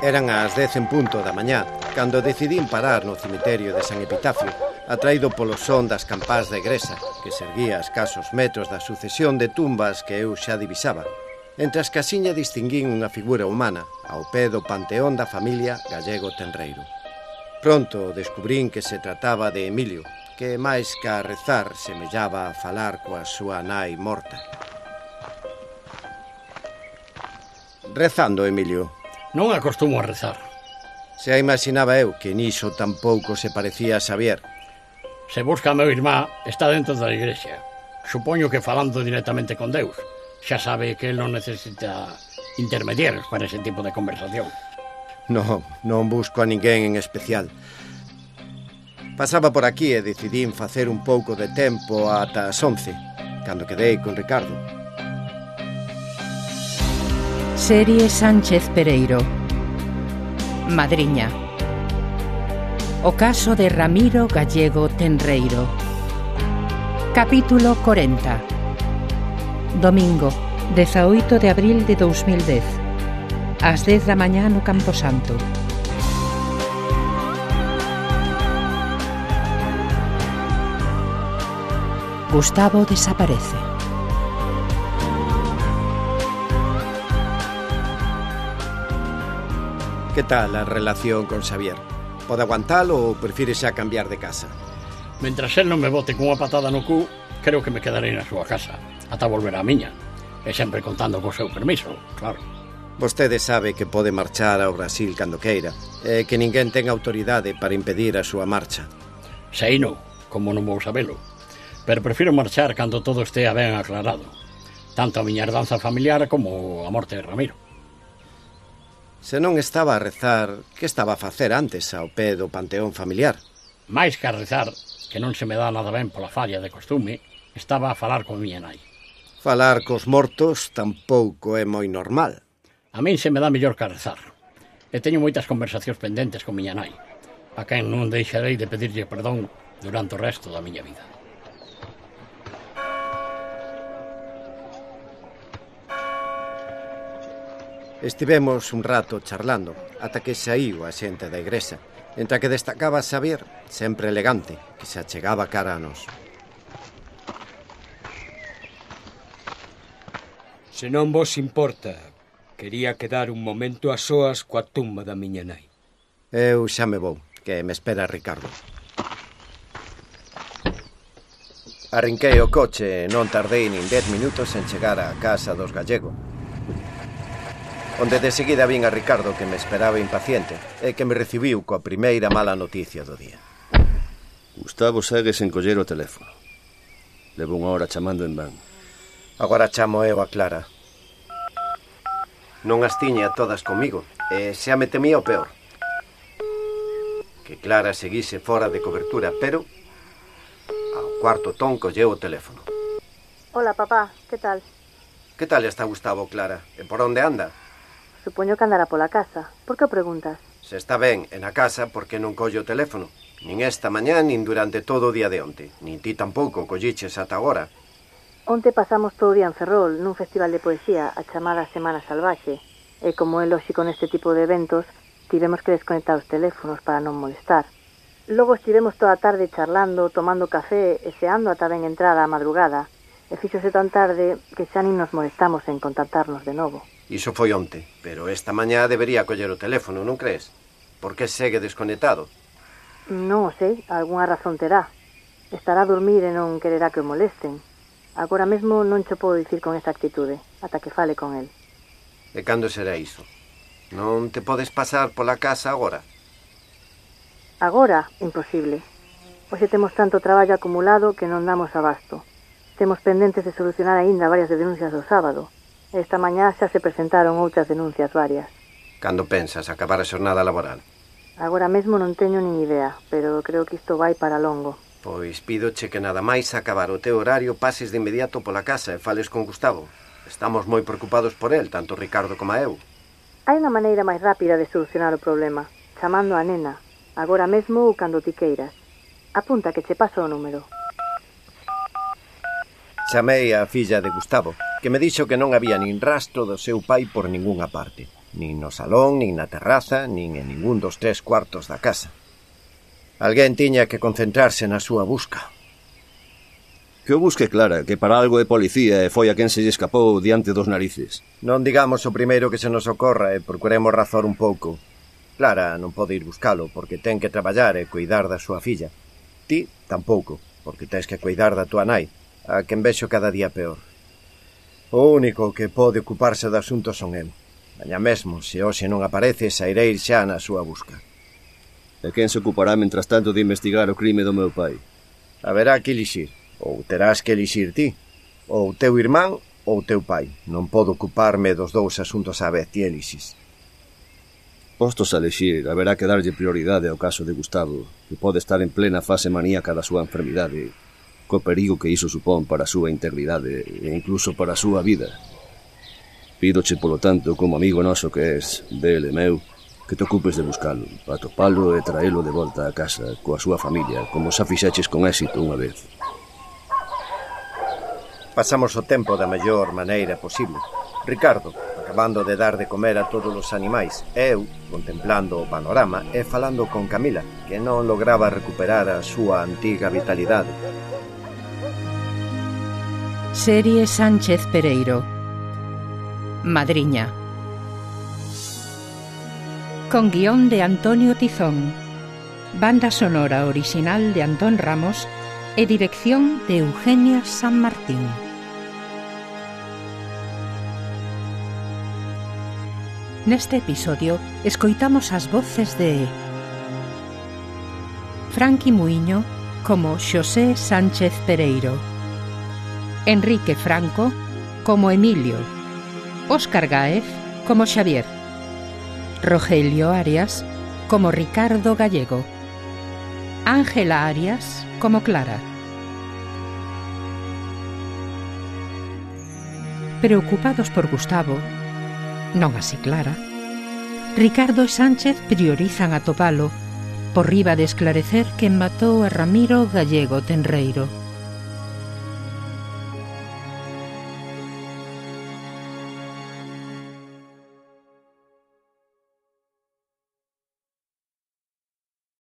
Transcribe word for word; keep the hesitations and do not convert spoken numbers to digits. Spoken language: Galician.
Eran as dez en punto da mañá, cando decidín parar no cemiterio de San Epitafio, atraído polo son das campás da igrexa, que se erguía a escasos metros da sucesión de tumbas que eu xa divisaba. Entre as casiñas distinguín unha figura humana, ao pé do panteón da familia Gallego Tenreiro. Pronto descubrín que se trataba de Emilio, que máis que a rezar semellaba a falar coa súa nai morta. Rezando, Emilio. Non acostumo a rezar. Se a imaginaba eu que niso tampouco se parecía a Xavier. Se busca a meu irmá, está dentro da igrexa. Supoño que falando directamente con Deus. Xa sabe que el non necesita intermediarios para ese tipo de conversación. Non, non busco a ninguén en especial. Pasaba por aquí e decidín facer un pouco de tempo ata as once, cando quedei con Ricardo. Serie Sánchez Pereiro. Madriña. O caso de Ramiro Gallego Tenreiro. Capítulo corenta. Domingo, dezaoito de abril de dous mil dez. Ás dez da mañá no Camposanto. Gustavo desaparece. Que tal a relación con Xavier? Pode aguantalo ou prefire xa cambiar de casa? Mentras el non me bote cunha patada no cu, creo que me quedarei na súa casa, ata volver á miña. E sempre contando co seu permiso, claro. Vostede sabe que pode marchar ao Brasil cando queira, e que ninguén ten autoridade para impedir a súa marcha. Sei non, como non vou sabelo. Pero prefiro marchar cando todo estea ben aclarado. Tanto a miña herdanza familiar como a morte de Ramiro. Se non estaba a rezar, que estaba a facer antes ao pé do panteón familiar? Mais que a rezar, que non se me dá nada ben pola falla de costume, estaba a falar con miña nai. Falar cos mortos tampouco é moi normal. A min se me dá mellor que a rezar. E teño moitas conversacións pendentes con miña nai, a quen non deixarei de pedirlle perdón durante o resto da miña vida. Estivemos un rato charlando, ata que saíu a xente da igrexa, entre a que destacaba Xavier, sempre elegante, que se achegaba cara a nós. Se non vos importa, quería quedar un momento a soas coa tumba da miña nai. Eu xa me vou, que me espera Ricardo. Arrinquei o coche e non tardei nin dez minutos en chegar á casa dos Gallego, onde de seguida vin a Ricardo, que me esperaba impaciente e que me recibiu coa primeira mala noticia do día. Gustavo segue sen coller o teléfono. Levo unha hora chamando en van. Agora chamo eu a Clara. Non as tiña todas comigo e xa me temía o peor. Que Clara seguise fora de cobertura, pero ao cuarto ton colleu o teléfono. Hola, papá, que tal? Que tal está Gustavo, Clara? E por onde anda? Supoño que andará pola casa. Por que o preguntas? Se está ben e na casa, por que non colle o teléfono? Nin esta mañá, nin durante todo o día de onte. Nin ti tampouco colliches ata agora. Onte pasamos todo o día en Ferrol, nun festival de poesía, a chamada Semana Salvaxe. E como é lóxico neste tipo de eventos, tivemos que desconectar os teléfonos para non molestar. Logo estivemos toda a tarde charlando, tomando café e xeando ata ben entrada a madrugada. E fíxose tan tarde que xa nin nos molestamos en contactarnos de novo. Iso foi onte, pero esta mañá debería coller o teléfono, non crees? Por que segue desconectado? Non o sei, algunha razón terá. Estará a dormir e non quererá que o molesten. Agora mesmo non cho podo dicir con esa actitude, ata que fale con el. E cando será iso? Non te podes pasar pola casa agora? Agora, imposible. Hoxe temos tanto traballo acumulado que non damos abasto. Temos pendentes de solucionar aínda varias denuncias do sábado. Esta mañá xa se presentaron outras denuncias varias. Cando pensas acabar a xornada laboral? Agora mesmo non teño nin idea, pero creo que isto vai para longo. Pois pídoche que nada máis acabar o teu horario pases de inmediato pola casa e fales con Gustavo. Estamos moi preocupados por el, tanto Ricardo como eu. Hai unha maneira máis rápida de solucionar o problema, chamando a nena, agora mesmo ou cando ti queiras. Apunta que che paso o número. Chamei a filla de Gustavo, que me dixo que non había nin rastro do seu pai por ningunha parte. nin no salón, nin na terraza, nin en ningún dos tres cuartos da casa. Alguén tiña que concentrarse na súa busca. Que o busque Clara, que para algo é policía e foi a quen se lle escapou diante dos narices. Non digamos o primeiro que se nos ocorra e procuremos razor un pouco. Clara non pode ir buscalo porque ten que traballar e cuidar da súa filla. Ti tampouco, porque tens que cuidar da tua nai, a quen vexo cada día peor. O único que pode ocuparse do asunto son el. Mañá mesmo, se hoxe non aparece, sairei xa na súa busca. E quen se ocupará mentras tanto de investigar o crime do meu pai? Haberá que elixir. Ou terás que elixir ti, ou teu irmán ou teu pai. Non podo ocuparme dos dous asuntos á vez, ti elixis. Postos a elixir, haberá que darlle prioridade ao caso de Gustavo, que pode estar en plena fase maníaca da súa enfermidade, co perigo que iso supón para a súa integridade e incluso para a súa vida. Pídoche, polo tanto, como amigo noso que és, del e meu, que te ocupes de buscalo, atopalo e traelo de volta a casa coa súa familia, como xa fixeches con éxito unha vez. Pasamos o tempo da mellor maneira posible. Ricardo, acabando de dar de comer a todos os animais, e eu, contemplando o panorama e falando con Camila, que non lograba recuperar a súa antiga vitalidade. Serie Sánchez Pereiro. Madriña. Con guión de Antonio Tizón. Banda sonora original de Antón Ramos e dirección de Eugenia San Martín. Neste episodio escoitamos as voces de Franqui Muiño como Xosé Sánchez Pereiro, Enrique Franco como Emilio, Óscar Gáez como Xavier, Rogelio Arias como Ricardo Gallego, Ángela Arias como Clara. Preocupados por Gustavo, non así Clara, Ricardo e Sánchez priorizan atopalo por riba de esclarecer quen matou a Ramiro Gallego Tenreiro.